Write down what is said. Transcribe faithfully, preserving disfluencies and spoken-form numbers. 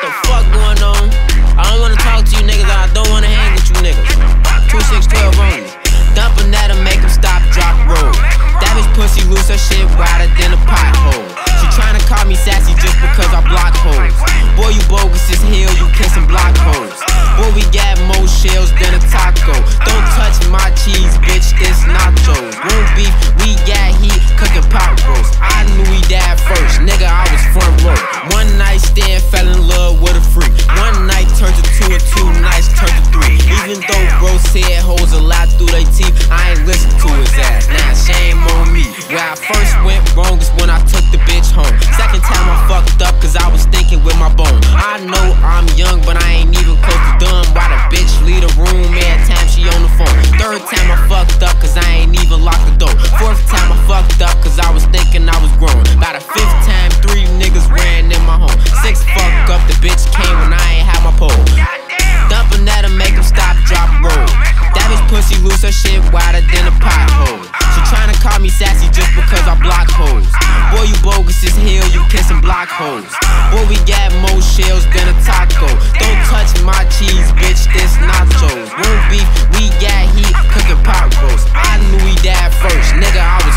the fuck going on? I don't wanna talk to you niggas, and I don't wanna hang with you niggas. two six twelve only. Dumping that and make them stop, drop, roll. That bitch pussy loose, her shit wider than a pothole. She tryna call me sassy just because I block hoes. Boy, you bogus as hell, you kissing block hoes. Boy, we got more shells than a taco. Don't touch my cheese, bitch, it's nachos. Room beef, we got heat, cooking pot roast. I knew he died first, nigga, I was front row. One night stand, fell in love with a freak. One night turned to two and two nights turned to three. Even though bro said hoes a lot through they teeth, I ain't listen to his ass, now shame on me. Where I first went wrong is when I took the bitch home. Second time I fucked up cause I was thinking with my bone. I know I'm young but I ain't even close to done. Why the bitch leave the room every time she on the phone? Third time I fucked up cause I ain't even locked the door. Fourth time I fucked up cause I was thinking I was grown. By the fifth time three niggas ran in my home. Six fuck up, the bitch came when I ain't had my pole. Dumping that and make him stop, drop, roll. That bitch pussy loose, her shit wider than a pothole. She tryna call me sassy just because I block hoes. Boy, you bogus as hell, you kissing block hoes. Boy, we got more shells than a taco. Don't touch my cheese, bitch, it's nachos. Room beef, we got heat, cooking pot roast. I knew he died first, nigga, I was